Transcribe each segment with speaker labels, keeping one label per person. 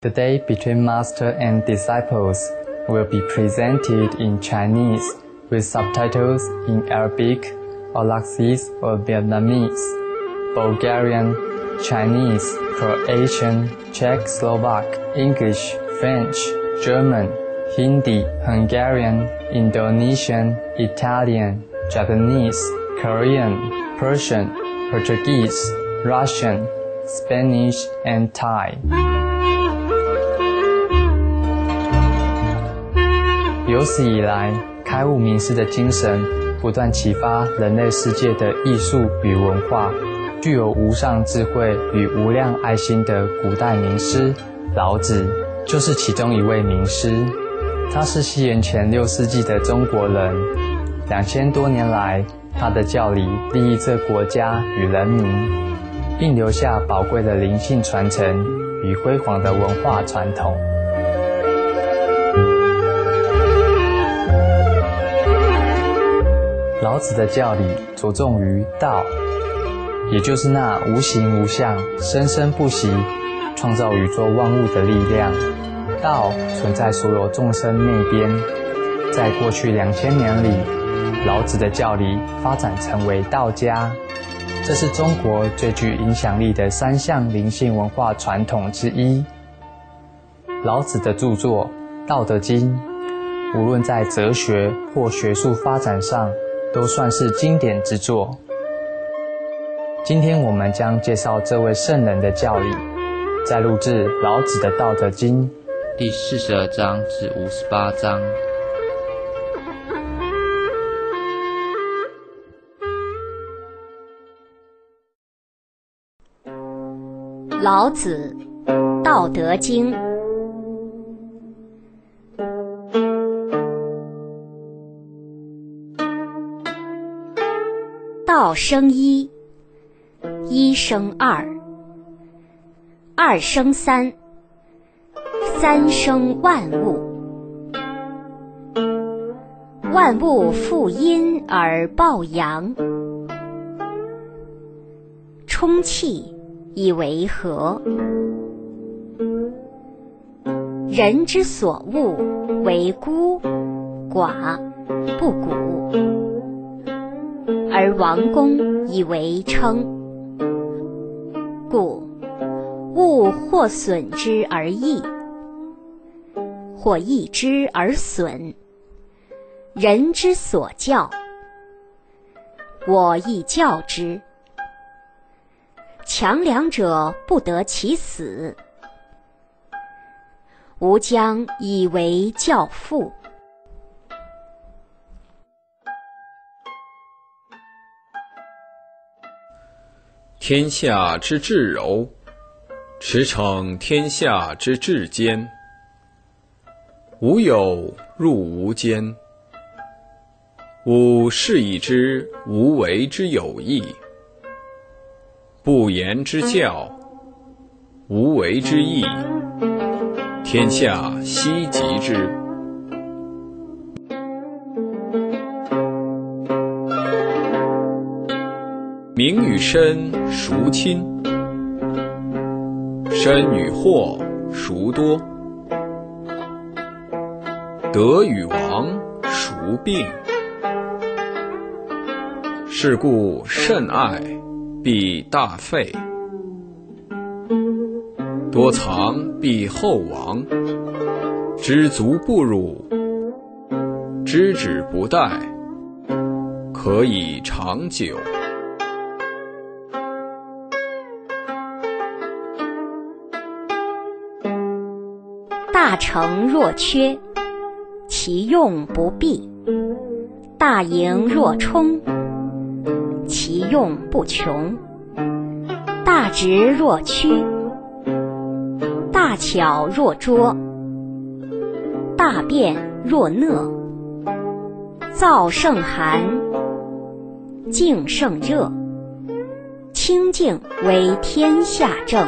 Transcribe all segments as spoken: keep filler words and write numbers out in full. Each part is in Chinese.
Speaker 1: The day between master and disciples will be presented in Chinese with subtitles in Arabic, Aulacese or Vietnamese, Bulgarian, Chinese, Croatian, Czech, Slovak, English, French, German, Hindi, Hungarian, Indonesian, Italian, Japanese, Korean, Persian, Portuguese, Russian, Spanish, and Thai. 有史以来，开悟名师的精神不断启发人类世界的艺术与文化。具有无上智慧与无量爱心的古代名师老子，就是其中一位名师。他是西元前六世纪的中国人，两千多年来，他的教理利益这国家与人民，并留下宝贵的灵性传承与辉煌的文化传统。老子的教理着重于道，也就是那无形无相、生生不息、创造宇宙万物的力量。道存在所有众生内边。在过去两千年里，老子的教理发展成为道家，这是中国最具影响力的三项灵性文化传统之一。老子的著作《道德经》，无论在哲学或学术发展上，都算是经典之作。今天我们将介绍这位圣人的教理，在录制老子的《道德经》
Speaker 2: 第四十二章至五十八章。
Speaker 3: 老子《道德经》。道生一，一生二，二生三，三生万物。万物负阴而抱阳，充气以为和。人之所恶为孤寡不古，而王公以为称。故物或损之而益，或益之而损。人之所教，我亦教之。强梁者不得其死，吾将以为教父。
Speaker 4: 天下之至柔，驰骋天下之至坚。无有入无间，吾是以之无为之有益。不言之教，无为之义，天下希及之。名与身孰亲？身与祸孰多？得与亡孰病？是故甚爱必大费，多藏必后亡。知足不辱，知止不殆，可以长久。
Speaker 3: 大成若缺，其用不弊；大盈若冲，其用不穷。大直若屈，大巧若拙，大辩若讷。燥胜寒，静胜热，清静为天下正。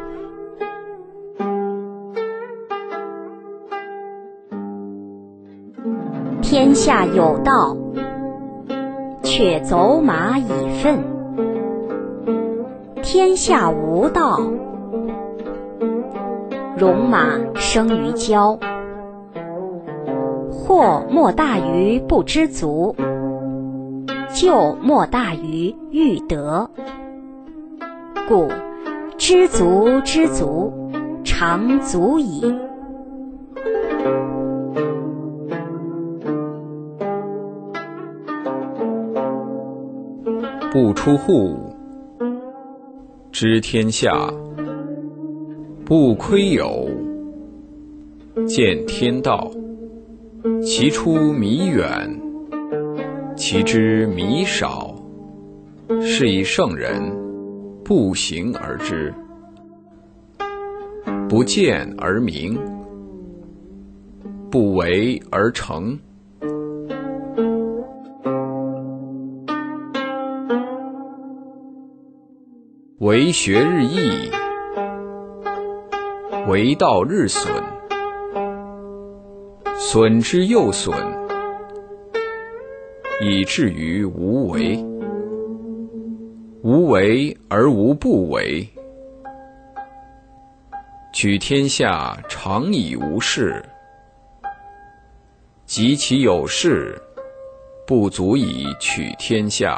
Speaker 3: 天下有道，却走马以粪；天下无道， 戎马生于郊。祸莫大于不知足，咎莫大于欲得。故知足知足，常足矣。
Speaker 4: 不出户，知天下；不窥牖，见天道。其出弥远，其知弥少。是以圣人不行而知，不见而明，不为而成。为学日益，为道日损。损之又损，以至于无为。无为而无不为。取天下常以无事，及其有事，不足以取天下。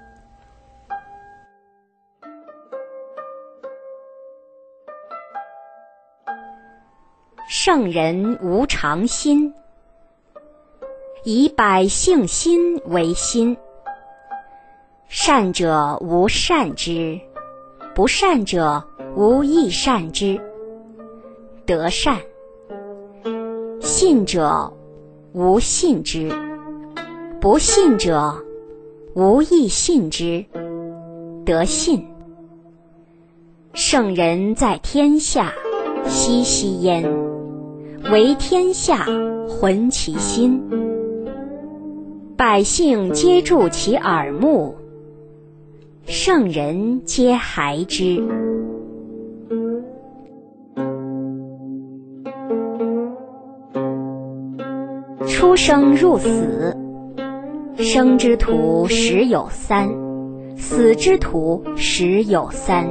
Speaker 3: 圣人无常心，以百姓心为心。善者无善之，不善者无亦善之，得善。信者无信之，不信者无亦信之，得信。圣人在天下，熙熙焉，为天下浑其心。百姓皆助其耳目，圣人皆孩之。出生入死，生之徒十有三，死之徒十有三。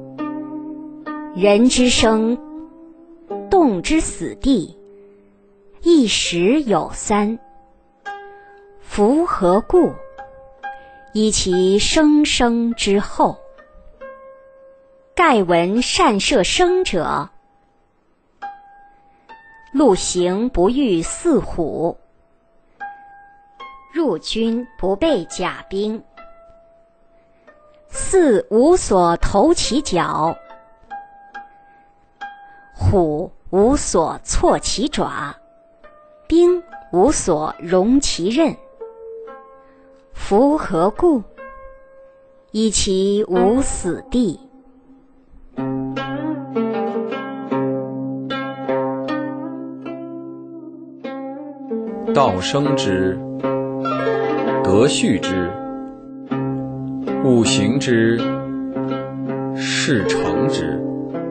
Speaker 3: 人之生，动之死地，亦十有三。夫何故？依其生生之厚。盖闻善射生者，陆行不遇四虎，入军不备甲兵，四无所投其脚，虎无所挫其爪，兵无所容其刃。夫何故？依其无死地。
Speaker 4: 道生之，德畜之，物行之，事成之。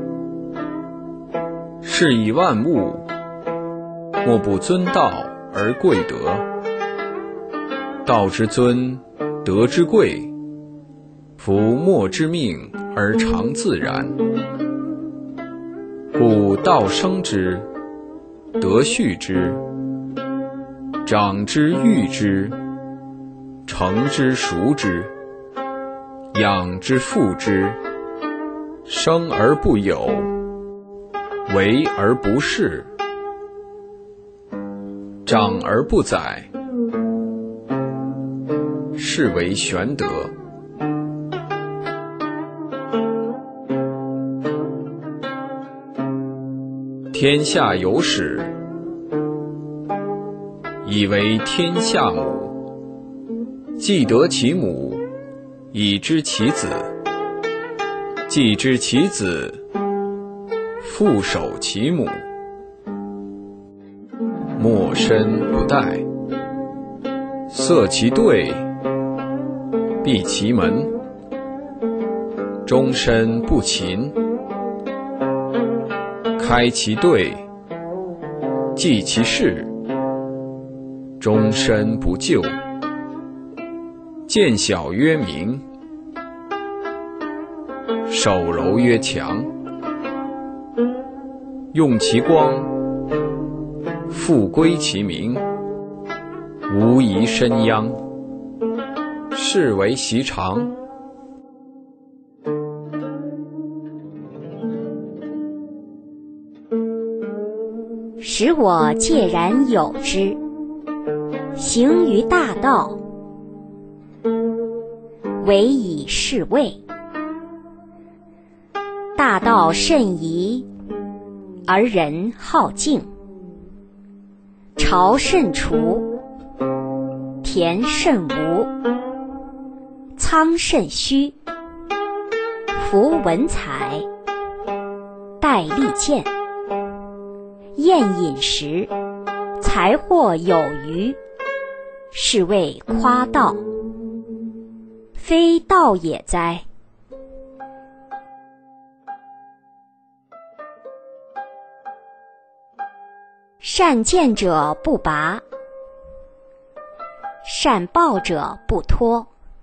Speaker 4: 是以万物，莫不尊道而贵德。道之尊，德之贵，夫莫之命而常自然。故道生之，德畜之，长之育之，成之熟之，养之覆之，生而不有，为而不恃，长而不宰，是为玄德。天下有始，以为天下母。既得其母，以知其子。既知其子，复守其母。莫身不殆，塞其兑，闭其门，终身不勤。开其兑，济其事，终身不救。见小曰明，手柔曰强。 用其光，复归其明，无疑身殃，是为习常。
Speaker 3: 使我介然有之，行于大道，唯以是谓。大道甚夷，而人好径；巢甚除，田甚无，仓甚虚，夫文采，戴利剑，宴饮食，财货有余，是谓夸道。非道也哉！善见者不拔，善报者不脱。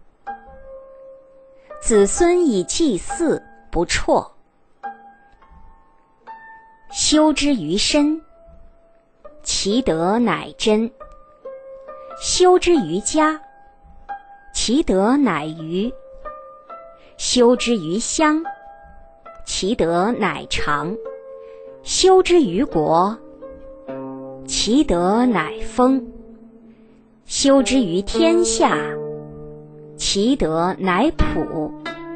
Speaker 3: 子孙以祭祀，不辍。修之于身，其德乃真；修之于家，其德乃余；修之于乡，其德乃长；修之于国，其德乃丰；修之于天下，其德乃普。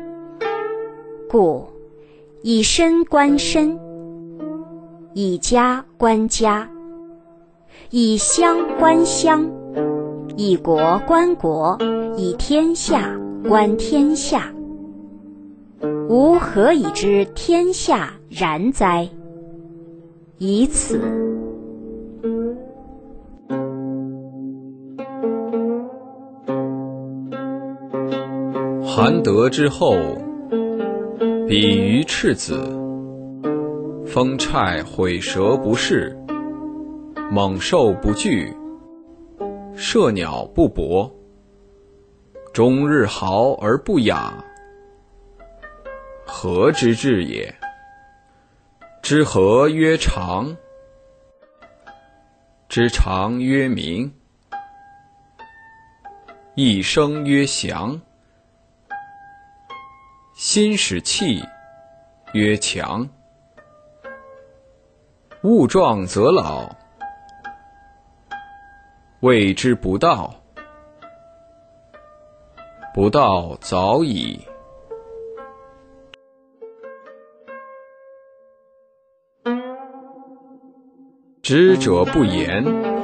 Speaker 3: 故以身观身，以家观家，以乡观乡，以国观国，以天下观天下。吾何以知天下然哉？以此。
Speaker 4: 含德之后，比于赤子，风虿毁蛇不噬，猛兽不惧，射鸟不搏，终日嚎而不雅，何之至也？知和曰常，知常曰明，一生曰祥，心使气曰强。物壮则老，谓之不道，不道早已。知者不言，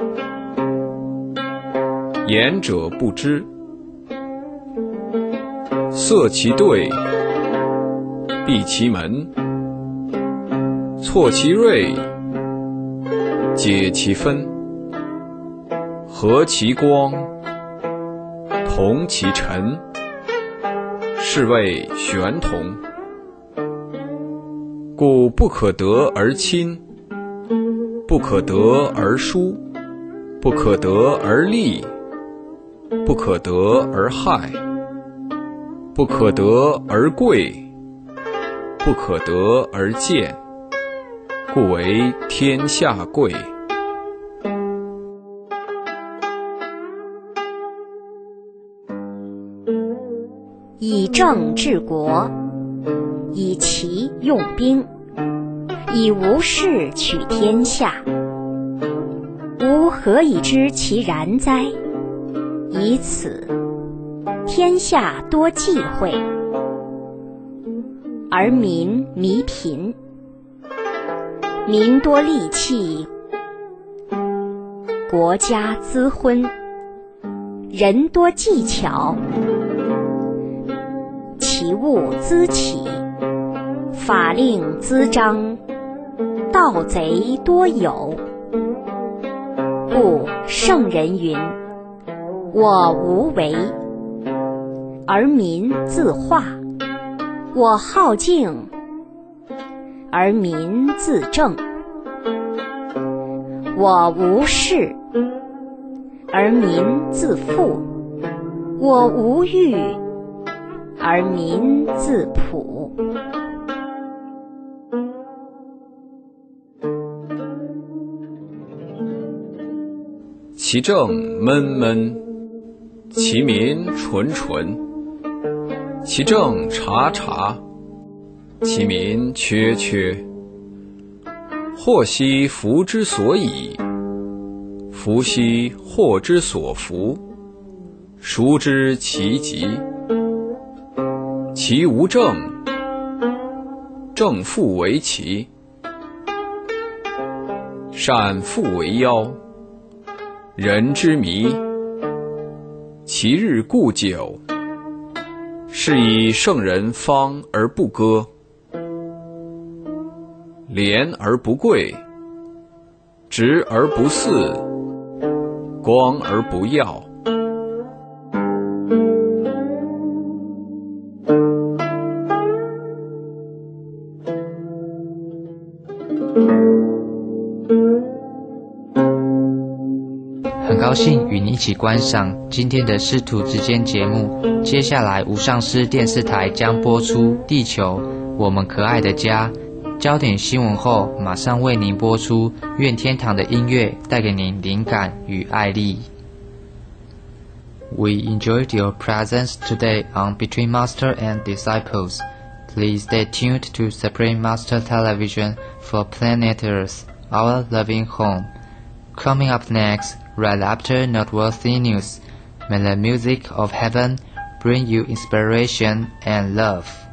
Speaker 4: 言者不知。塞其兑，闭其门，错其锐，解其分，和其光，同其尘，是谓玄同。故不可得而亲，不可得而疏，不可得而利，不可得而害，不可得而贵，不可得而贱，故为天下贵。
Speaker 3: 以政治国，以其用兵，以无事取天下。吾何以知其然哉？以此。天下多忌讳，而民弥贫；民多利器，国家滋昏；人多技巧，其物滋起；法令滋章，盗贼多有。故圣人云：我无为，而民自化；我好静，而民自正；我无事，而民自富；我无欲，而民自朴。
Speaker 4: 其政闷闷，其民纯纯，其政察察，其民缺缺。祸兮福之所倚，福兮祸之所伏。孰知其极？其无正，正复为奇。善复为妖，人之迷。其日固久，是以圣人方而不歌，廉而不贵，直而不肆，光而不耀。
Speaker 2: 很高兴与你一起观赏今天的师徒之间节目。接下来无上师电视台将播出《地球，我们可爱的家》焦点新闻后，马上为您播出愿天堂的音乐，带给您灵感与爱力。We enjoyed your presence today on Between Master and Disciples. Please stay tuned to Supreme Master Television for Planet Earth, our loving home. Coming up next, right after noteworthy news, may the music of heaven bring you inspiration and love.